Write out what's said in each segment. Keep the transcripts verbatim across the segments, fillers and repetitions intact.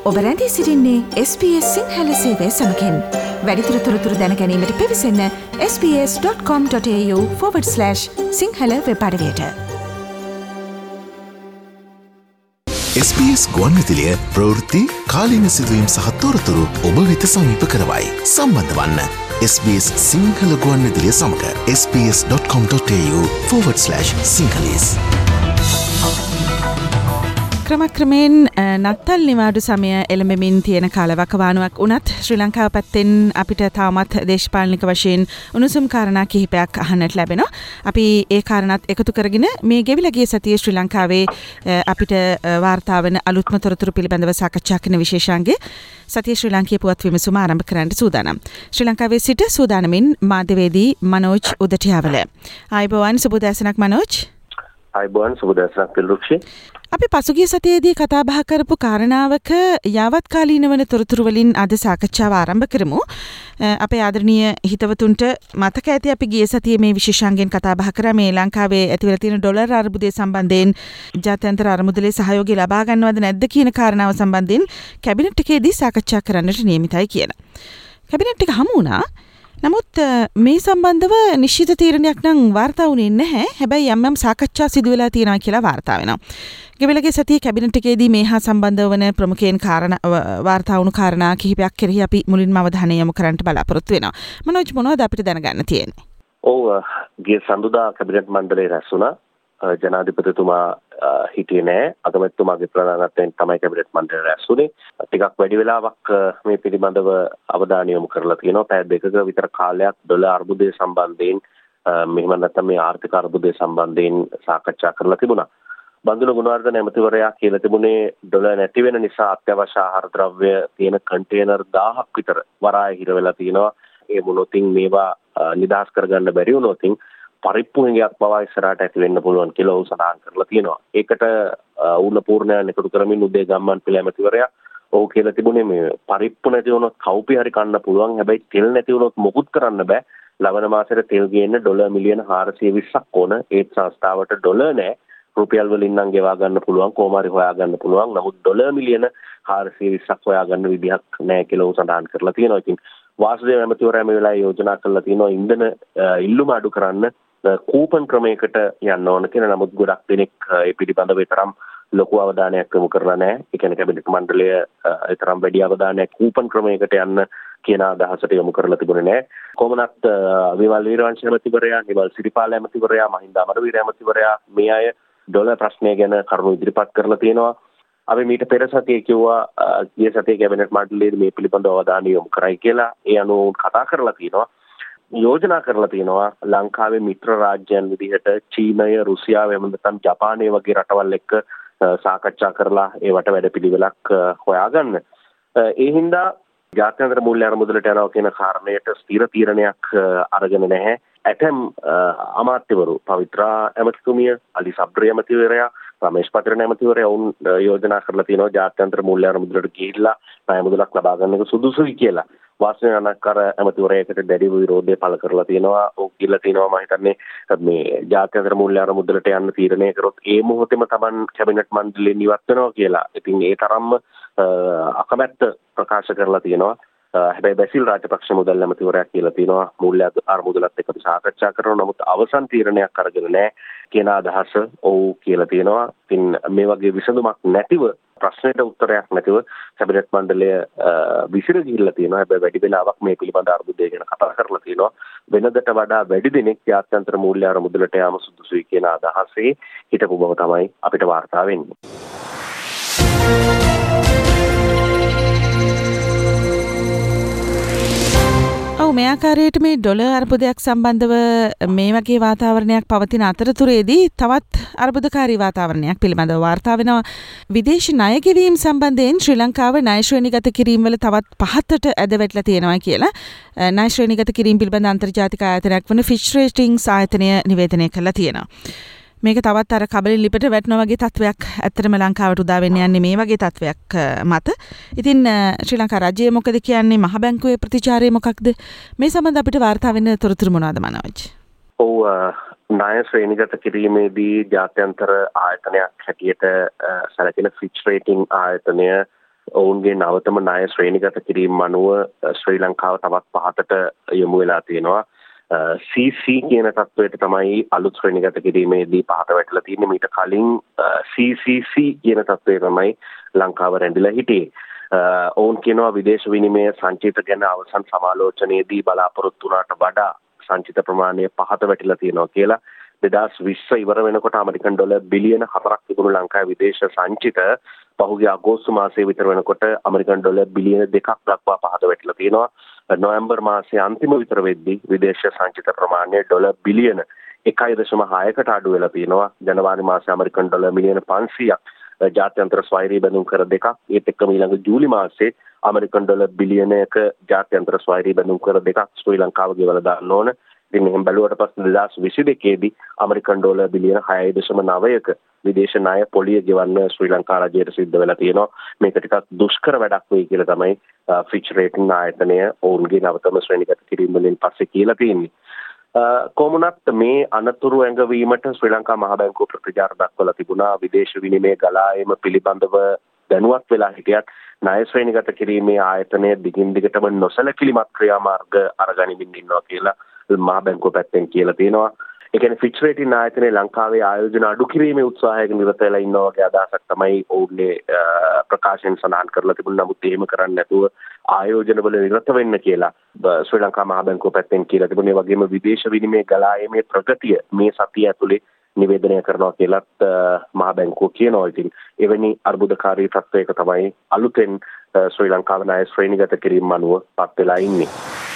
ඔබ රැඳී සිටින්නේ එස් බී එස් සිංහල සේවය සමගින්. වැඩිදුර තොරතුරු දැන ගැනීමට පිවිසන්න S B S dot com dot AU forward slash Sinhala web අඩවියට. එස් බී එස් ගුවන්විදුලිය ප්‍රවෘත්ති කාලීන සිදුවීම් සහ තොරතුරු ඔබ වෙත සමීප කරවයි. සම්බන්ධ වන්න එස් බී එස් සිංහල ගුවන්විදුලිය සමග S B S dot com dot AU forward slash Sinhalese. ක්‍රමක්‍රමයෙන් නත්තල් නිවාඩු සමය එළඹෙමින් තියෙන කාලවකවානුවක් වුණත් ශ්‍රී ලංකාව පැත්තෙන් අපිට තාමත් දේශපාලනික වශයෙන් උණුසුම් කාරණා කිහිපයක් අහන්නට ලැබෙනවා. අපි ඒ කාරණාත් එකතු කරගෙන මේ ගෙවිලා ගිය සතියේ ශ්‍රී ලංකාවේ අපිට වාර්තා වන අලුත්ම තොරතුරු පිළිබඳව සාකච්ඡා කරන විශේෂාංගයේ සතියේ ශ්‍රී ලාංකීය පුවත් විමසුම ආරම්භ කරන්න සූදානම්. ශ්‍රී ලංකාවේ සිට සූදානමින් මාධ්‍යවේදී මනෝජ් උදටියාවල. ආයුබෝවන් සුබ දැසනක් මනෝජ්. ආයුබෝවන් සුබ දැසනක් පිල්රුක්ෂි. අපි පසුගිය සතියේදී කතා බහ කරපු කාරණාවක යාවත් කාලීන වන තොරතුරු වලින් අද සාකච්ඡාව ආරම්භ කරමු. අපේ ආදරණීය හිතවතුන්ට මතක ඇති අපි ගිය සතියේ මේ විශේෂාංගයෙන් කතා බහ කරා මේ ලංකාවේ ඇතිවලා තියෙන ඩොලර් අර්බුදය සම්බන්ධයෙන් ජාත්‍යන්තර අරමුදලේ සහයෝගය ලබා ගන්නවද නැද්ද කියන කාරණාව සම්බන්ධයෙන් කැබිනට් එකේදී සාකච්ඡා කරන්නට නියමිතයි කියලා. කැබිනට් එක හමු වුණා. නමුත් මේ සම්බන්ධව නිශ්චිත තීරණයක් නම් වාර්තා වුණේ නැහැ. හැබැයි යම් යම් සාකච්ඡා සිදු වෙලා තියෙනවා කියලා වාර්තා වෙනවා. ගෙවිලගේ සතියේ කැබිනට් එකේදී මේ හා සම්බන්ධ වන ප්‍රමුඛයන් කාරණා වාර්තා වුණු කාරණා කිහිපයක් කෙරෙහි අපි මුලින්ම අවධානය යොමු කරන්නට බලාපොරොත්තු වෙනවා. මනෝජ් මොනවද අපිට දැනගන්න තියෙන්නේ? ඔව් ගිය සඳුදා කැබිනට් මණ්ඩලය රැස් වුණා. ජනාධිපතිතුමා හිටියේ නැහැ. අගමැතිතුමාගේ ප්‍රධානත්වයෙන් තමයි කැබිනට් මණ්ඩලය රැස් වුණේ. ටිකක් වැඩි වෙලාවක් මේ පිළිබඳව අවධානය යොමු කරලා තියෙනවා. පැය දෙකක විතර කාලයක් ඩොලර් අර්බුදය සම්බන්ධයෙන් මෙහෙම නැත්නම් මේ ආර්ථික අර්බුදය සම්බන්ධයෙන් සාකච්ඡා කරලා තිබුණා. බන්දුල ගුණවර්ධන ඇමතිවරයා කියලා තිබුණේ ඩොලර් නැති වෙන නිසා අත්‍යවශ්‍ය ආහාර ද්‍රව්‍ය තියෙන කන්ටේනර් දහයක් විතර වරාය හිර වෙලා තියෙනවා. ඒ මොනොතින් මේවා නිදහස් කරගන්න බැරි වුණොතින් පරිප්පු හිඟයක් පවා ඉස්සරහට ඇති වෙන්න පුළුවන් කියලා ඔහු සඳහන් කරලා තියෙනවා. ඒකට උණ පූර්ණයන් එකතු කරමින් උදේ ගම්මන් පිළ ඇමතිවරයා ඔහු කියලා තිබුණේ මේ පරිප්පු නැති වුණොත් කවුපි හරි කන්න පුළුවන්. හැබැයි තෙල් නැති වුණොත් මොකුත් කරන්න බෑ. ලබන මාසෙට තෙල් ගේන්න ඩොලර් මිලියන හාරසිය විස්සක් ඕන. ඒ සංස්ථාවට ඩොලර් නැහැ. රුපියල් වලින් නම් ගෙවා ගන්න පුළුවන්. කොහොම හරි හොයා ගන්න පුළුවන්. නමුත් ඩොලර් මිලියන හාරසිය විස්සක් හොයා ගන්න විදිහක් නැහැ කියලා ඔහු සඳහන් කරලා තියෙනවා. ඉතින් වාසුදේව ඇමතිවරයා මේ වෙලාවේ යෝජනා කරලා තියෙනවා ඉන්ධන ඉල්ලුම අඩු කරන්න කූපන් ක්‍රමයකට යන්න ඕන කියලා. නමුත් ගොඩක් දෙනෙක් ඒ පිළිබඳව තරම් ලොකු අවධානයක් යොමු කරලා නැහැ. ඒ කියන්නේ කැබිනට් මණ්ඩලය ඒ තරම් වැඩි අවධානයක් කූපන් ක්‍රමයකට යන්න කියන අදහසට යොමු කරලා තිබුණේ නැහැ. කොහොමනත් විමල් වීරවංශ ඇමතිවරයා, නිමල් සිරිපාල ඇමතිවරයා, මහින්ද අමරවීර ඇමතිවරයා මේ අය ඩොලර් ප්‍රශ්නය ගැන කරුණු ඉදිරිපත් කරලා තියෙනවා. අපි මීට පෙර සතියේ කිව්වා ගිය සතියේ කැබිනට් මණ්ඩලයේ මේ පිළිබඳව අවධානය යොමු කරයි කියලා. ඒ අනුව කතා කරලා තියෙනවා. යෝජනා කරලා තියෙනවා ලංකාවේ මිත්‍ර රාජ්‍යයන් විදිහට චීනය, රුසියාව, එහෙම නැත්නම් ජපානය වගේ රටවල් එක්ක සාකච්ඡා කරලා ඒවට වැඩපිළිවෙලක් හොයාගන්න. ඒ හින්දා ජාත්‍යන්තර මූල්‍ය අරමුදලට යනවා කියන කාරණයට ස්ථිර තීරණයක් අරගෙන නැහැ. ඇතැම් අමාත්‍යවරු පවිත්‍රා ඇමතිතුමිය, අලි සබ්රි ඇමතිවරයා, රමේෂ් පතිරණ ඇමතිවරයා වුන් යෝජනා කරලා තියෙනවා ජාත්‍යන්තර මූල්‍ය අරමුදලට ගිහිල්ලා ණය මුදලක් ලබා ගන්න එක සුදුසුයි කියලා. වාසන අනක්කර ඇමතිවරයාකට දැඩි විරෝධය පළ කරලා තියෙනවා. ඔව් කියලා තියෙනවා මම හිතන්නේ මේ ජාත්‍යන්තර මූල්‍ය අරමුදලට යන්න තීරණය කරොත් ඒ මොහොතේම Taman කැබිනට් මණ්ඩලයෙන් ඉවත් වෙනවා කියලා. ඉතින් ඒ තරම්ම අකමැත්ත ප්‍රකාශ කරලා තියෙනවා. හැබැයි බැසිල් රාජපක්ෂ මුදල් ඇමතිවරයා කියලා තියෙනවා මූල්‍ය අරමුදලත් එක්ක සාකච්ඡා කරනවා. නමුත් අවසන් තීරණයක් අරගෙන නැහැ කියන අදහස ඔව් කියලා තියෙනවා. ඉතින් මේ වගේ විසඳුමක් නැතිව ප්‍රශ්නෙට උත්තරයක් නැතිව කැබිනට් මණ්ඩලය විසිර ගිහිල්ලා තියෙනවා. හැබැයි වැඩි වෙලාවක් මේ පිළිබඳ අර්බුදය ගැන කතා කරලා තියෙනවා. වෙනදට වඩා වැඩි දිනෙක ජාත්‍යන්තර මූල්‍ය අරමුදලට යාම සුදුසුයි කියන අදහසේ හිටපු බව තමයි අපිට වාර්තා වෙන්නේ. ඔව් මේ ආකාරයට මේ ඩොලර් අර්බුදයක් සම්බන්ධව මේ වගේ වාතාවරණයක් පවතින අතරතුරේදී තවත් අර්බුදකාරී වාතාවරණයක් පිළිබඳව වාර්තා වෙනවා. විදේශ ණය ගෙවීම සම්බන්ධයෙන් ශ්‍රී ලංකාව ණය ශ්‍රේණිගත කිරීම වල තවත් පහතට ඇද වැටලා තියෙනවා කියලා ණය ශ්‍රේණිගත කිරීම පිළිබඳ අන්තර්ජාතික ආයතනයක් වන ෆිච් රේටින්ග්ස් ආයතනය නිවේදනය කළා තියෙනවා. මේක තවත් අර කබලින් ලිපට වැටෙනා වගේ තත්වයක් ඇත්තටම ලංකාවට උදා වෙන්න යන්නේ මේ වගේ තත්වයක් මත. ඉතින් ශ්‍රී ලංකා රජය මොකද කියන්නේ? මහ බැංකුවේ ප්‍රතිචාරය මොකක්ද? මේ සම්බන්ධ අපිට වාර්තා වෙන්න තොරතුරු මොනවද මනෝජ්? ඔව් ණය ශ්‍රේණිගත කිරීමේදී ජාත්‍යන්තර ආයතනයක් හැටියට සැලකෙන ෆිච් රේටින් ආයතනය ඔවුන්ගේ නවතම ණය ශ්‍රේණිගත කිරීම අනුව ශ්‍රී ලංකාව තවත් පහතට යොමු වෙලා තියෙනවා. සී සී කියන තත්වයට තමයි අලුත් ශ්‍රේණිගත කිරීමේදී පහත වැටලා තියෙන්නේ. මීට කලින් සී සී සී කියන තත්වයේ තමයි ලංකාව රැඳිලා හිටියේ. ඔවුන් කියනවා විදේශ විනිමය සංචිත ගැන අවසන් සමාලෝචනයේදී බලාපොරොත්තු වුණාට වඩා සංචිත ප්‍රමාණය පහත වැටිලා තියෙනවා කියලා. දෙදාස් විස්ස ඉවර වෙනකොට ඇමරිකන් ඩොලර් බිලියන හතරක් තිබුණු ලංකාවේ විදේශ සංචිත පහුගිය අගෝස්තු මාසයේ විතර වෙනකොට ඇමරිකන් ඩොලර් බිලියන දෙකක් දක්වා පහත වැටිලා තියෙනවා. නොවැම්බර් මාසයේ අන්තිම විතර වෙද්දී විදේශ සංචිත ප්‍රමාණය ඩොලර් බිලියන එකයි දශම හයකට අඩු වෙලා තියෙනවා. ජනවාරි මාසයේ ඇමරිකන් ඩොලර් මිලියන පන්සීයක් ජාත්‍යන්තර ස්වෛරී බැඳුම් කර දෙකක්. ඒත් එක්කම ඊළඟ ජූලි මාසයේ ඇමරිකන් ඩොලර් බිලියනයක ජාත්‍යන්තර ස්වෛරී බැඳුම් කර දෙකක් ශ්‍රී ලංකාව ගෙවලා දාන්න ඕන. ඉතින් එහෙම බැලුවට පස්සේ දෙදාස් විසි දෙකේදී ඇමරිකන් ඩොලර් බිලියන හයයි දශම නවයක විදේශ ණය පොලිය ගෙවන්න ශ්‍රී ලංකා රජයට සිද්ධ වෙලා තියෙනවා. මේක ටිකක් දුෂ්කර වැඩක් වෙයි කියලා තමයි ෆිච් රේටින් ආයතනය ඔවුන්ගේ නවතම ශ්‍රේණිගත කිරීම වලින් පස්සේ කියලා තියෙන්නේ. කොමුණත් මේ අනතුරු ඇඟවීමට ශ්‍රී ලංකා මහ බැංකුව ප්‍රතිචාර දක්වලා තිබුණා. විදේශ විනිමය ගලා ඒම පිළිබඳව දැනුවත් වෙලා හිටියත් ණය ශ්‍රේණිගත කිරීමේ ආයතනය දිගින් දිගටම නොසැලකිලිමත් ක්‍රියාමාර්ග අරගනිමින් ඉන්නවා කියලා මහ බැංකුව පැත්තෙන් කියලා තියෙනවා. ඒ කියන්නේ ෆිච් රේටින් ආයතනයේ ලංකාවේ ආයෝජන අඩු කිරීමේ උත්සාහයක නිරත වෙලා ඉන්නවා වගේ අදහසක් තමයි ඔවුන්ගේ ප්‍රකාශයෙන් සඳහන් කරලා තිබුණා. නමුත් එහෙම කරන්නේ නැතුව ආයෝජන වල නිරත වෙන්න කියලා ශ්‍රී ලංකා මහ බැංකුව පැත්තෙන් කියලා තිබුණේ. ඒ වගේම විදේශ විනිමය ගලා ඒමේ ප්‍රගතිය මේ සතිය ඇතුලේ නිවේදනය කරනවා කියලත් මහ බැංකුව කියනවා. ඉතින් එවැනි අර්බුදකාරී තත්ත්වයක තමයි අලුතෙන් ශ්‍රී ලංකාව ණය ශ්‍රේණිගත කිරීම අනුව පත් වෙලා ඉන්නේ.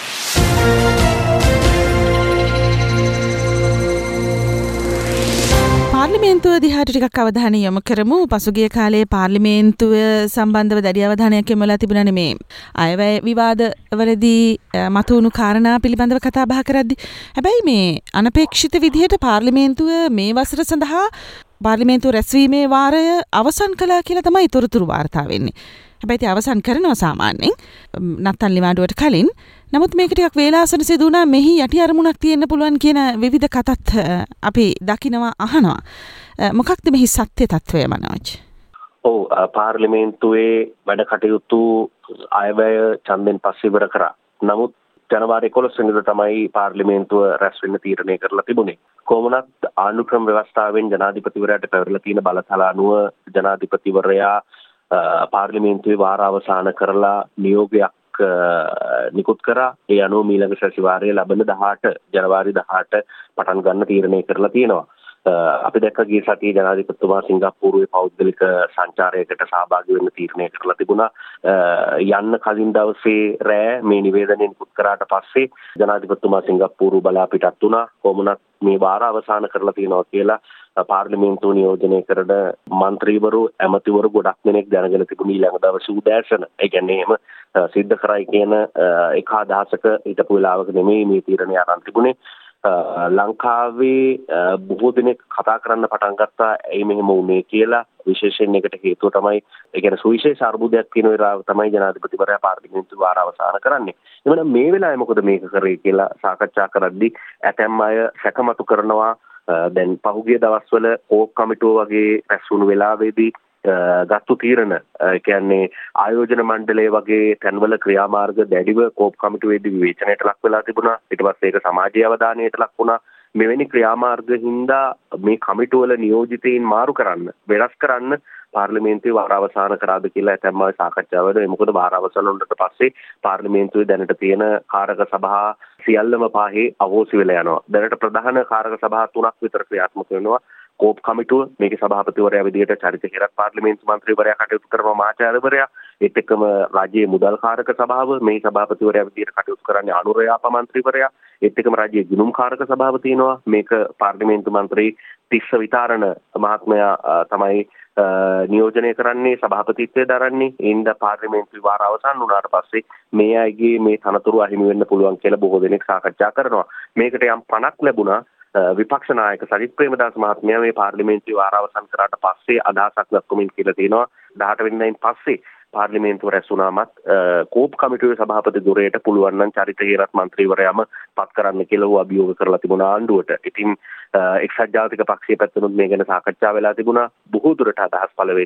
පාර්ලිමේන්තුව දිහාට ටිකක් අවධානය යොමු කරමු. පසුගිය කාලයේ පාර්ලිමේන්තුව සම්බන්ධව දැඩි අවධානයක් යොමුලා තිබුණානේ මේ අයවැය විවාදවලදී මතුවුණු කාරණා පිළිබඳව කතා බහ කරද්දී. හැබැයි මේ අනපේක්ෂිත විදිහට පාර්ලිමේන්තුව මේ වසර සඳහා පාර්ලිමේන්තුව රැස්වීමේ වාරය අවසන් කළා කියලා තමයි තොරතුරු වාර්තා වෙන්නේ. හැබැයි ඒක අවසන් කරනවා සාමාන්‍යයෙන් නත්තල් නිවාඩුවට කලින්. නමුත් මේක ටිකක් වේලාසන සිදු වුණා. මෙහි යටි අරමුණක් තියෙන්න පුළුවන් කියන විවිධ කතත් අපි දකිනවා අහනවා. මොකක්ද මෙහි සත්‍ය තත්වය මනෝජ්? ඔව් පාර්ලිමේන්තුවේ වැඩ කටයුතු අයවැය ඡන්දෙන් පස්සේ ඉවර කරා. නමුත් ජනවාරි එකොළොස් වෙනිදා තමයි පාර්ලිමේන්තුව රැස් වෙන්න තීරණය කරලා තිබුණේ. කොමුණත් ආණ්ඩුක්‍රම ව්‍යවස්ථාවෙන් ජනාධිපතිවරයාට පැවරලා තියෙන බලතල අනුව ජනාධිපතිවරයා පාර්ලිමේන්තුවේ වාර අවසන් කරලා නියෝගයක් නිකුත් කරා. ඒ අනුව මීළඟ සැසිවාරයේ ලබන දහඅට ජනවාරි දහඅට පටන් ගන්න තීරණය කරලා තියෙනවා. අපි දැක්ක ගිය සතියේ ජනාධිපතිතුමා සිංගප්පූරුවේ පෞද්ගලික සංචාරයකට සහභාගී වෙන්න තීරණය කරලා තිබුණා. යන්න කලින් දවසේ රෑ මේ නිවේදනය නිකුත් කරාට පස්සේ ජනාධිපතිතුමා සිංගප්පූරුව බලා පිටත් වුණා. කොමුණත් මේ වාර අවසන් කරලා තියෙනවා කියලා පාර්ලිමේන්තුව නියෝජනය කරන മന്ത്രിවරු ඇමතිවරු ගොඩක් දෙනෙක් දැනගෙන තිබුණේ ඊළඟ දවසේ උදෑසන. ඒ කියන්නේ එහෙම සිද්ධ කරයි කියන එක අදහසක හිටපු වෙලාවක නෙමෙයි මේ තීරණය අරන් තිබුණේ. ලංකාවේ බොහෝ දෙනෙක් කතා කරන්න පටන් ගත්තා ඇයි මෙහෙම වුනේ කියලා. විශේෂයෙන් එකට හේතුව තමයි ඒ කියන්නේ සුවිශේෂ අර්බුදයක් තියෙන වෙලාව තමයි ජනාධිපතිවරයා පාර්ලිමේන්තුව වාර අවසන් කරන්නේ. එවනම් මේ වෙලාවේ මොකද මේක කරේ කියලා සාකච්ඡා කරද්දී ඇතැම් අය සැකමතු කරනවා දැන් පහුගිය දවස්වල කෝප් කමිටුව වගේ රැස් වුණු වෙලාවේදී ගත්තු තීරණ ඒ කියන්නේ ආයෝජන මණ්ඩලය වගේ තැන්වල ක්‍රියාමාර්ග දැඩිව කෝප් කමිටුවේදී විවේචනයට ලක් වෙලා තිබුණා. ඊට පස්සේ ඒක සමාජීය අවධානයට ලක් වුණා. මෙවැනි ක්‍රියාමාර්ග හින්දා මේ කමිටුවල නියෝජිතයින් මාරු කරන්න, වෙනස් කරන්න පාර්ලිමේන්තුවේ වාර අවසන් කරාද කියලා ඇතැම් අය සාකච්ඡා වෙනවා. මොකද වාර අවසන් වුණාට පස්සේ පාර්ලිමේන්තුවේ දැනට තියෙන කාරක සභා සියල්ලම පහේ අවෝසි වෙලා යනවා. දැනට ප්‍රධාන කාරක සභා තුනක් විතර ක්‍රියාත්මක වෙනවා. කෝප් කමිටුව මේකේ සභාපතිවරයා විදිහට චරිත හේරත් පාර්ලිමේන්තු මන්ත්‍රීවරයා කටයුතු කරනවා මහාචාර්යවරයා. ඒත් එක්කම රාජ්‍යයේ මුදල් කාරක සභාව මේ සභාපතිවරයා විදිහට කටයුතු කරන්නේ අනුරයාප මන්ත්‍රීවරයා. ඒත් එක්කම රාජ්‍යයේ ගිණුම් කාරක සභාව තියෙනවා. මේක පාර්ලිමේන්තු මන්ත්‍රී තිස්ස විතාරණ මහත්මයා තමයි නියෝජනය කරන්නේ, සභාපතිත්වය දරන්නේ. ඒ හින්දා පාර්ලිමේන්තුවේ වාර අවසන් වුණාට පස්සේ මේ අයගේ මේ තනතුරු අහිමි වෙන්න පුළුවන් කියලා බොහෝ දෙනෙක් සාකච්ඡා කරනවා. මේකට යම් පණක් ලැබුණා. විපක්ෂ නායක සජිත් ප්‍රේමදාස මහත්මයා මේ පාර්ලිමේන්තුවේ වාර අවසන් කරාට පස්සේ අදහසක් දක්වමින් කියලා තියෙනවා දහඅට වෙනිදායින් පස්සේ පාර්ලිමේන්තුව රැස් වුණාමත් කෝප් කමිටුවේ සභාපති ධුරයට පුළුවන් නම් චරිත හේරත් මන්ත්‍රීවරයාම පත් කරන්න කියලා ඌ අභියෝග කරලා තිබුණා ආණ්ඩුවට. ඉතින් එක්සත් ජාතික පක්ෂයේ පැත්තනොත් මේ ගැන සාකච්ඡා වෙලා තිබුණා. බොහෝ දුරට අදහස් පළ වෙන්නේ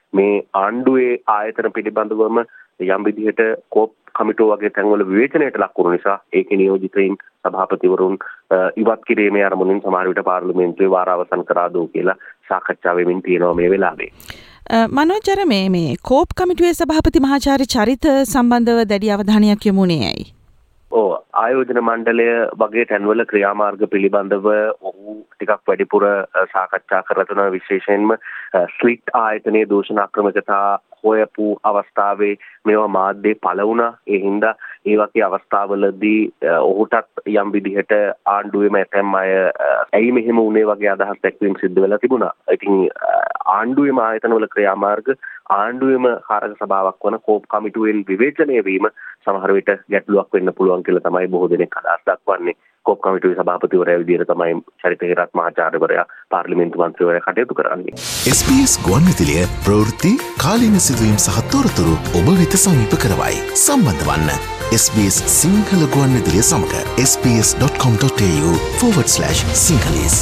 මේ ආණ්ඩුවේ ආයතන පිළිබඳවම යම් විදිහට කෝප් කමිටුව වගේ තැන්වල විවේචනයට ලක් වුණු නිසා ඒකේ නියෝජිතයින් සභාපතිවරුන් ඉවත් කිරීමේ අරමුණින් සමහර විට පාර්ලිමේන්තුවේ වාරාවසන් කරා දෝ කියලා සාකච්ඡා වෙමින් තියෙනවා මේ වෙලාවේ. මනෝජර මේ මේ කෝප් කමිටුවේ සභාපති මහාචාර්ය චරිත සම්බන්ධව දැඩි අවධානයක් යොමුනේ ඇයි? ඕ ආයෝජන මණ්ඩලය වගේ තැන්වල ක්‍රියාමාර්ග පිළිබඳව ඔහු ටිකක් වැඩිපුර සාකච්ඡා කරලා තියෙනවා. විශේෂයෙන්ම ස්ලිට් ආයතනයේ දූෂණාක්‍රමිකතා හොයපු අවස්ථාවේ මේවා මාධ්‍යේ පළ වුණා. ඒ හින්දා ඒ වගේ අවස්ථාවලදී ඔහුටත් යම් විදිහට ආණ්ඩුවේම ඇතැම් අය ඇයි මෙහෙම වුණේ වගේ අදහස් දැක්වීම සිද්ධ වෙලා තිබුණා. ඉතින් ආණ්ඩුවේම ආයතනවල ක්‍රියාමාර්ග ආණ්ඩුවේම කාරක සභාවක් වන කෝප් කමිටුවෙන් විවේචනය වීම සමහර විට ගැටලුවක් වෙන්න පුළුවන් කියලා තමයි බොහෝ දෙනෙක් අදහස් දක්වන්නේ. කෝප් කමිටුවේ සභාපතිවරයා විදිහට තමයි චරිත හිරත් මහාචාර්යවරයා පාර්ලිමේන්තු මන්ත්‍රීවරයා කටයුතු කරන්නේ. එස් බී එස් ගුවන්විදුලිය ප්‍රවෘත්ති කාලීන සිදුවීම් සහ තොරතුරු ඔබ වෙත සමීප කරවයි. සම්බන්ධ වන්න එස් බී එස් සිංහල ගුවන්විදුලිය සමග S B S dot com dot A U forward slash Sinhalese.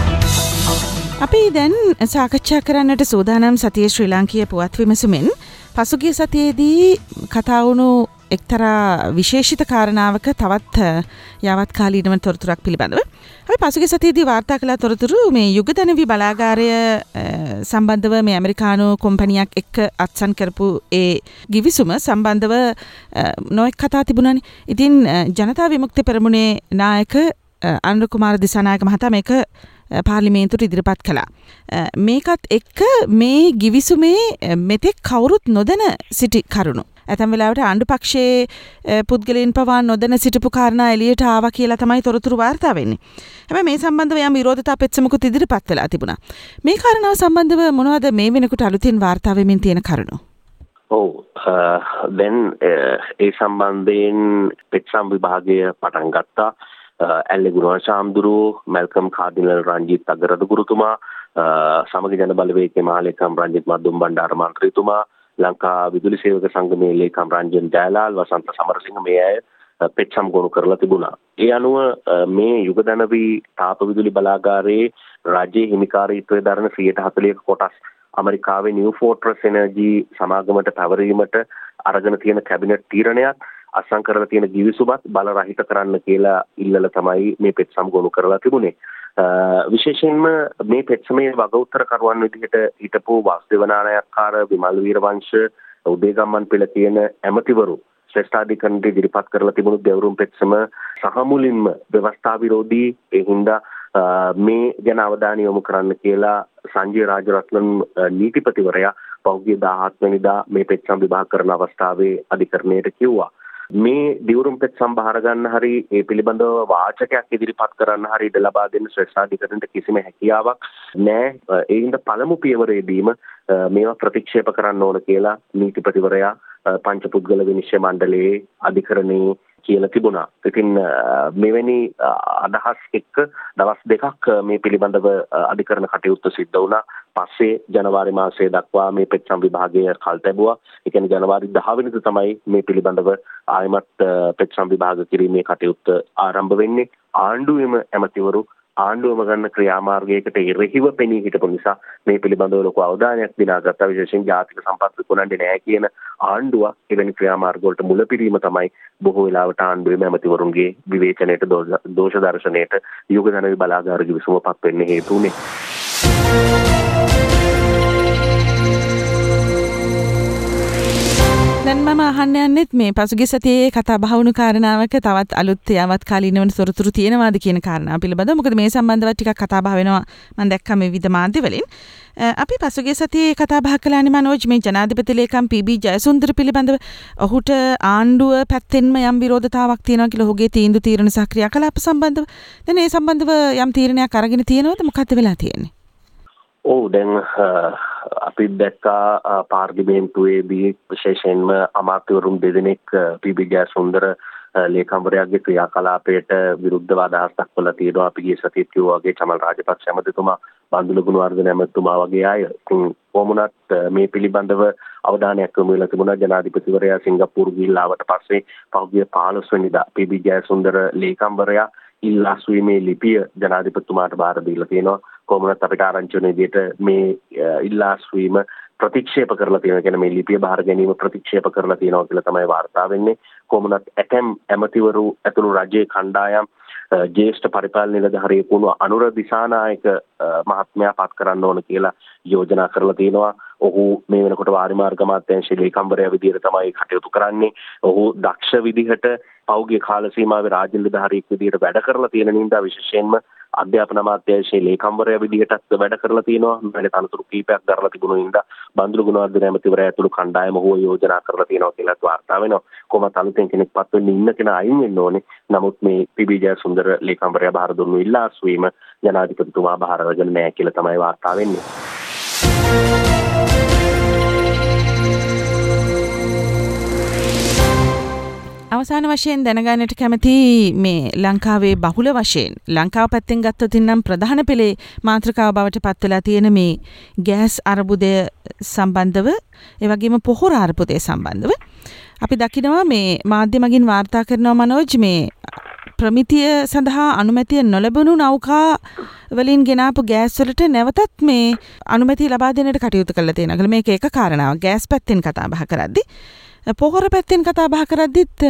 අපි දැන් සාකච්ඡා කරන්නට සූදානම් සතියේ ශ්‍රී ලාංකීය පුවත් විමසුමෙන් පසුගිය සතියේදී කතා වුණු එක්තරා විශේෂිත කාරණාවක තවත් යාවත්කාලීනව තොරතුරක් පිළිබඳව. අපි පසුගිය සතියේදී වාර්තා කළ තොරතුරු මේ යුගධනවි බලාගාරය සම්බන්ධව මේ ඇමරිකානු කොම්පැනියක් එක්ක අත්සන් කරපු ඒ ගිවිසුම සම්බන්ධව නොඑක් කතා තිබුණානේ. ඉතින් ජනතා විමුක්ති පෙරමුණේ නායක අනුර කුමාර දිසානායක මහතා මේක පාර්ලිමේන්තුවට ඉදිරිපත් කළා. මේකත් එක්ක මේ ගිවිසුමේ මෙතෙක් කවුරුත් නොදැන සිටි කරුණු. ඇතැම් වෙලාවට ආණ්ඩු පක්ෂයේ පුද්ගලයන් පවා නොදැන සිටපු කාරණා එළියට ආවා කියලා තමයි තොරතුරු වාර්තා වෙන්නේ. හැබැයි මේ සම්බන්ධව යම් විරෝධතා පෙත්සමකුත් ඉදිරිපත් වෙලා තිබුණා. මේ කාරණාව සම්බන්ධව මොනවද මේ වෙනකොට අලුතින් වාර්තා වෙමින් තියෙන කරුණු? ඔව් දැන් ඒ සම්බන්ධයෙන් පෙත්සම් විභාගය පටන් ගත්තා. ඇල්ලේ ගුණවර්ෂ හාමුදුරුවෝ, මැල්කම් කාඩිනල් රංජිත් අගරද ගුරුතුමා, සමගි ජන බලවේගයේ මහලේකම් රංජිත් මද්දුම් බණ්ඩාර මන්ත්‍රීතුමා, ලංකා විදුලි සේවක සංගමයේ ලේකම් රංජන් ජයලාල්, වසන්ත සමරසිංහ මේ අය පෙත්සම් ගොනු කරලා තිබුණා. ඒ අනුව මේ යුගධනවි තාප විදුලි බලාගාරයේ රාජ්‍ය හිමිකාරීත්වයේ දරන සියයට හතළිහක කොටස් ඇමරිකාවේ නිව් ෆෝර්ට්‍රස් එනර්ජි සමාගමට පැවරීමට අරගෙන තියෙන කැබිනට් තීරණයක් අසං කරලා තියෙන ගිවිසුමත් බල රහිත කරන්න කියලා ඉල්ලලා තමයි මේ පෙත්සම් ගොනු කරලා තිබුණේ. විශේෂයෙන්ම මේ පෙත්සමේ වග උත්තර කරුවන් විදිහට හිටපු වාසුදේව නානායක්කාර, විමල් වීරවංශ, උදේගම්මන් පිළ කියන ඇමතිවරු ශ්‍රේෂ්ඨාධිකරණයට ඉදිරිපත් කරලා තිබුණු දෙවරුම් පෙත්සම සහ මුලින්ම ව්‍යවස්ථා විරෝධී. ඒ හින්දා මේ ගැන අවධානය යොමු කරන්න කියලා සංජය රාජරත්නන් නීතිපතිවරයා පෞද්ගලික දාහත් වෙනිදා මේ පෙත්සම් විභාග කරන අවස්ථාවේ අධිකරණයට කිව්වා. මේ දිවුරුම් පෙත්සම් බාර ගන්න හරි ඒ පිළිබඳව වාචකයක් ඉදිරිපත් කරන්න හරි ඉඩ ලබා දෙන්න ශ්‍රේෂ්ඨාධිකරණයට කිසිම හැකියාවක් නැහැ. ඒ හින්දා පළමු පියවරේදීම මේවා ප්‍රතික්ෂේප කරන්න ඕන කියලා නීතිපතිවරයා පංචපුද්ගල විනිශ්චය මණ්ඩලයේ අධිකරණයේ කියලා තිබුණා. ඉතින් මෙවැනි අදහස් එක්ක දවස් දෙකක් මේ පිළිබඳව අධිකරණ කටයුතු සිද්ධ වුණා. පස්සේ ජනවාරි මාසයේ දක්වා මේ පෙත්සම් විභාගය කල් තැබුවා. ඒ කියන්නේ ජනවාරි දහ වෙනිදා තමයි මේ පිළිබඳව ආයමත් පෙත්සම් විභාග කිරීමේ කටයුත්ත ආරම්භ වෙන්නේ. ආණ්ඩුවේම ඇමතිවරු ආණ්ඩුවම ගන්න ක්‍රියාමාර්ගයකට එරෙහිව පෙනී හිටපු නිසා මේ පිළිබඳව ලොකු අවධානයක් දිනාගත්තා. විශේෂයෙන් ජාතික සම්පත් විකුණන්නේ නැහැ කියන ආණ්ඩුව එවැනි ක්‍රියාමාර්ග වලට මුලපිරීම තමයි බොහෝ වෙලාවට ආණ්ඩුවේම ඇමතිවරුන්ගේ විවේචනයට දෝෂ දර්ශනයට යුගධනවි බලාගාර ගිවිසුමපත් වෙන්න හේතු වුණේ. දැන් මම අහන්න යන්නෙත් මේ පසුගිය සතියේ කතා බහ වුණු කාරණාවක තවත් අලුත් යාවත්කාලීන වෙන තොරතුරු තියෙනවාද කියන කාරණාව පිළිබඳව. මොකද මේ සම්බන්ධව ටිකක් කතා බහ වෙනවා මම දැක්කා මේ විවිධ මාධ්‍ය වලින්. අපි පසුගිය සතියේ කතා බහ කළානේ මනෝජ් මේ ජනාධිපති ලේකම් පී.බී. ජයසුන්දර පිළිබඳව. ඔහුට ආණ්ඩුව පැත්තෙන්ම යම් විරෝධතාවක් තියෙනවා කියලා ඔහුගේ තීන්දුව තීරණ සහ ක්‍රියාකලාප සම්බන්ධව. දැන් ඒ සම්බන්ධව යම් තීරණයක් අරගෙන තියෙනවද? මොකක්ද වෙලා තියෙන්නේ? ඔව් දැන් අපි දැක්කා පාර්ලිමේන්තුවේදී විශේෂයෙන්ම අමාත්‍යවරුන් දෙදෙනෙක් පී.බී. ජයසුන්දර ලේකම්වරයාගේ ක්‍රියාකලාපයට විරුද්ධව අදහස් දක්වලා තියෙනවා. අපි ගිය සතියේ කිව්වා වගේ චමල් රාජපක්ෂ ඇමතිතුමා, බන්දුල ගුණවර්ධන ඇමතිතුමා වගේ අය කොමුණත් මේ පිළිබඳව අවධානයක් යොමු වෙලා තිබුණා. ජනාධිපතිවරයා සිංගප්පූරු ගිහිල්ලා ආවට පස්සේ පහුගිය පහළොස් වෙනිදා පී.බී. ජයසුන්දර ලේකම්වරයා ඉල්ලා සුවීමේ ලිපිය ජනාධිපතිතුමාට බාර දීලා තියෙනවා. කොමුණත් අපිට ආරංචි වෙන විදිහට මේ ඉල්ලා සුවීම ප්‍රතික්ෂේප කරලා තියෙනවා. කියන්නේ මේ ලිපිය බාර ගැනීම ප්‍රතික්ෂේප කරලා තියෙනවා කියලා තමයි වාර්තා වෙන්නේ. කොමුණත් ඇතැම් ඇමතිවරු ඇතුළු රජයේ කණ්ඩායම් ජ්‍යෙෂ්ඨ පරිපාලන නිලධාරියෙකු අනුර දිසානායක මහත්මයා පත් කරන්න ඕන කියලා යෝජනා කරලා තියෙනවා. ඔහු මේ වෙනකොට වාරිමාර්ග අමාත්‍යාංශයේ ලේකම්වරයා විදිහට තමයි කටයුතු කරන්නේ. ඔහු දක්ෂ විදිහට පෞද්ගලික කාල සීමාවේ රාජ්‍ය නිලධාරියෙක් විදිහට වැඩ කරලා තියෙන නිසා විශේෂයෙන්ම අධ්‍යාපන අමාත්‍යාංශයේ ලේකම්වරයා විදිහටත් වැඩ කරලා තියෙනවා. වැඩ තනතුරු කීපයක් දරලා තිබුණු නිසා බන්දුරු ගුණවර්ධන ඇමතිවරයා ඇතුළු කණ්ඩායම ඔහු යෝජනා කරලා තියෙනවා කියලා වාර්තා වෙනවා. කොහොමද අලුතෙන් කෙනෙක් පත් වෙන්න ඉන්න කෙනා අයින් වෙන්න ඕනේ. නමුත් මේ පී.බී. ජයසුන්දර ලේකම්වරයා බාර දුන්නු ඉල්ලාස් වීම ජනාධිපතිතුමා බාර අරගෙන නැහැ කියලා තමයි වාර්තා වෙන්නේ. අවසාන වශයෙන් දැනගන්නට කැමති මේ ලංකාවේ බහුල වශයෙන් ලංකාව පැත්තෙන් ගත්තොත් නම් ප්‍රධාන පෙළේ මාතෘකාව බවට පත් වෙලා තියෙන මේ ගෑස් අර්බුදය සම්බන්ධව ඒ වගේම පොහොර අර්බුදය සම්බන්ධව අපි දකිනවා මේ මාධ්‍ය මගින් වාර්තා කරනවා මනෝජ් මේ ප්‍රමිතිය සඳහා අනුමැතිය නොලැබුණු නෞකා වලින් ගෙනාපු ගෑස් වලට නැවතත් මේ අනුමැතිය ලබා දෙන්නට කටයුතු කරලා තියෙනවා. මේක එක කාරණාවක්. ගෑස් පැත්තෙන් කතා බහ කරද්දී පොහොර පැත්තෙන් කතා බහ කරද්දිත්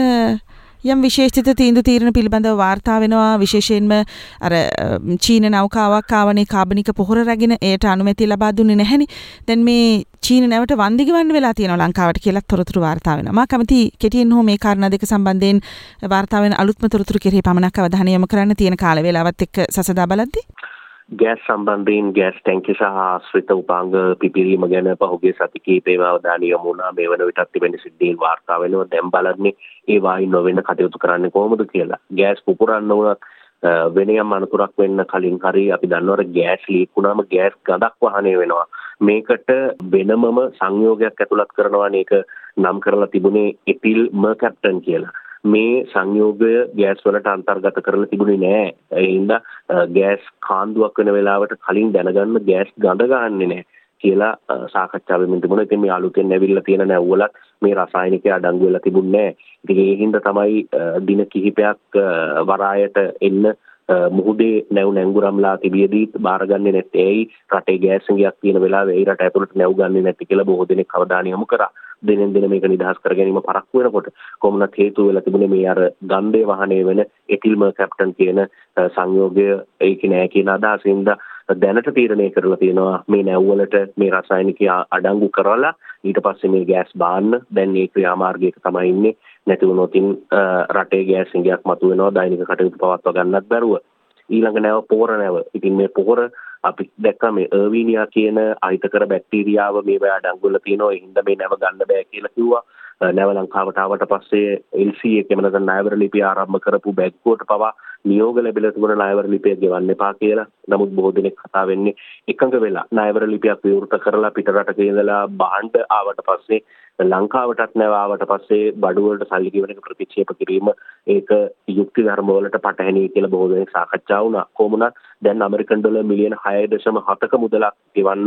යම් විශේෂිත තීන්දුව తీරන පිළිබඳව වාර්තා වෙනවා. විශේෂයෙන්ම අර චීන නෞකාවක් ආවනේ කාබනික පොහොර රැගෙන ඒට අනුමැතිය ලබා දුන්නේ නැහෙනි. දැන් මේ චීන නැවට වන්දි ගෙවන්න වෙලා තියෙනවා ලංකාවට කියලා තොරතුරු වාර්තා වෙනවා. මා කැමති කෙටියෙන් හෝ මේ කාරණා දෙක සම්බන්ධයෙන් වාර්තා වෙන අලුත්ම තොරතුරු කෙරෙහි පමණක් අවධානය යොමු කරන්න තියෙන කාල වේලාවත් එක්ක සසදා බලද්දී ගෑස් සම්බන්ධයෙන් ගෑස් ටැංකිය සහ ආශ්‍රිත උපාංග පිපිරීම ගැන පහුගිය සති කිහිපෙම අවධානය යොමු වුණා. මේ වන විටත් තිබෙන සිද්ධීන් වාර්තා වෙනවා. දැන් බලන්නේ ඒ වායින් නොවෙන්න කටයුතු කරන්නේ කොහොමද කියලා. ගෑස් පුපුරන්න උනත් වෙන යම් අනතුරක් වෙන්න කලින් හරි අපි දන්නවර ගෑස් ලීක් වුණාම ගෑස් ගඳක් වහනය වෙනවා. මේකට වෙනමම සංයෝගයක් ඇතුළත් කරනවා. මේක නම් කරලා තිබුණේ එතිල් මර්කැප්ටන් කියලා. මේ සංයෝගය ගෑස් වලට අන්තර්ගත කරලා තිබුණේ නෑ. ඒ හින්දා ගෑස් කාන්දුවක් වෙන වෙලාවට කලින් දැනගන්න ගෑස් ගඳ ගන්නෙ නෑ කියලා සාකච්ඡා වෙමින් තිබුණා. ඉතින් මේ අලුතෙන් ඇවිල්ලා තියෙන නැව්වලත් මේ රසායනිකය අඩංගු වෙලා තිබුණේ නෑ. ඉතින් ඒ හින්දා තමයි දින කිහිපයක් වරායට එන්න මුහුදේ නැව් නැංගුරම්ලා තිබියදී බාරගන්නේ නැත්තේ. ඇයි රටේ ගෑස් සංගයක් තියෙන වෙලාවේ ඒ රට ඇතුළට නැව් ගන්නේ නැති කියලා බොහෝ දෙනෙක් අවධානය යොමු කරා. දිනෙන් දින මේක නිදහස් කර ගැනීම පරක්කු වෙනකොට කොමුණත් හේතු වෙලා තිබුණේ මේ අර ගන්ධේ වහනේ වෙන එතිල් මර්කැප්ටන් කියන සංයෝගය ඒක නෑ කියන අදහසින්ද දැනට තීරණය කරලා තියෙනවා මේ නැව්වලට මේ රසායනිකය අඩංගු කරලා ඊට පස්සේ මේ ගෑස් බාන්න. දැන් මේ ක්‍රියාමාර්ගයක තමයි ඉන්නේ. නැති වුණොතින් රටේ ගෑස් සංගයක් මතුවෙනවා. දෛනික කටයුතු පවත්වා ගන්නත් බැරුව. ඊළඟ නැව පොහොර නැව. ඉතින් මේ පොහොර අපි දැක්කා මේ අර්වීනියා කියන අහිතකර බැක්ටීරියාව මේ බය අඩංගු වෙලා තියෙනවා. ඒ හින්දා මේ නැව ගන්න බෑ කියලා කිව්වා. නැව ලංකාවට ආවට පස්සේ එල් සී එකේ මනස ණයවර ලිපිය ආරම්භ කරපු බැංකුවට පවා නියෝග ලැබිලා තිබුණ ණයවර ලිපිය ගෙවන්න එපා කියලා. නමුත් බොහෝ දෙනෙක් කතා වෙන්නේ එකඟ වෙලා ණයවර ලිපියක් විවෘත කරලා පිටරටක ඉඳලා බාණ්ඩ ආවට පස්සේ ලංකාවටත් නැව ආවට පස්සේ බඩු වලට සල්ලි ගෙවන එක ප්‍රතික්ෂේප කිරීම ඒක යුක්ති ධර්ම වලට පටහැනි කියලා බොහෝ දෙනෙක් සාකච්ඡා වුණා. කොහොමුණත් දැන් ඇමරිකන් ඩොලර් මිලියන හය දශම හතක මුදලක් ගෙවන්න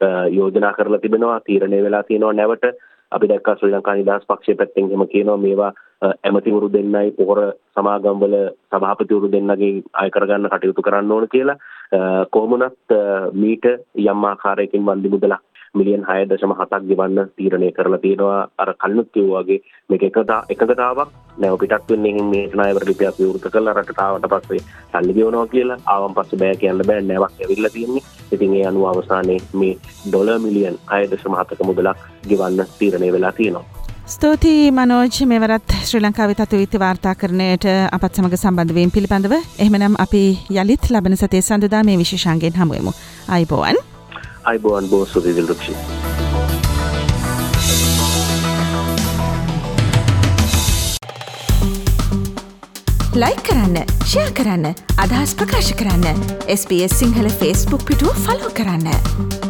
යෝජනා කරලා තිබෙනවා. තීරණය වෙලා තියෙනවා නැවට. අපි දැක්කා ශ්‍රී ලංකා නිදහස් පක්ෂයේ පැත්තෙන් එහෙම කියනවා මේවා ඇමතිවරු දෙන්නයි පොහොර සමාගම්වල සභාපතිවරු දෙන්නගේ අය කරගන්න කටයුතු කරන්න ඕන කියලා. කොහොමුණත් මීට යම් ආකාරයකින් වන්දි මුදලක් මිලියන හය දශම හතක් ගෙවන්න තීරණය කරලා තියෙනවා. අර කලිනුත් කිව්වා වගේ මේක එකතා එකගතාවක් නැව පිටත් වෙන්නේ මේ ණයවර ලිපියක් විවෘත කරලා රටට ආවට පස්සේ සල්ලි ගෙවනවා කියලා. ආවන් පස්සේ බෑ කියන්න බෑ නැවක් ඇවිල්ලා තියෙන්නේ. ඉතින් ඒ අනුව අවසානයේ මේ ඩොලර් මිලියන හය දශම හතක මුදලක් ගෙවන්න තීරණය වෙලා තියෙනවා. ස්තුතියි මනෝජ් මෙවරත් ශ්‍රී ලංකාවේ තත්ත්වීති වාර්තා කරණයට අපත් සමග සම්බන්ධ වීම පිළිබඳව. එහෙමනම් අපි යලිත් ලබන සතියේ සඳුදා මේ විශේෂාංගයෙන් හමු වෙමු. ආයිබෝවන්. ආයිබෝවන් බෝසුදි දිල්රුක්ෂි. ලයික් කරන්න, ෂෙයා කරන්න, අදහස් ප්‍රකාශ කරන්න. S B S Sinhala Facebook පිටුව ෆලෝ කරන්න.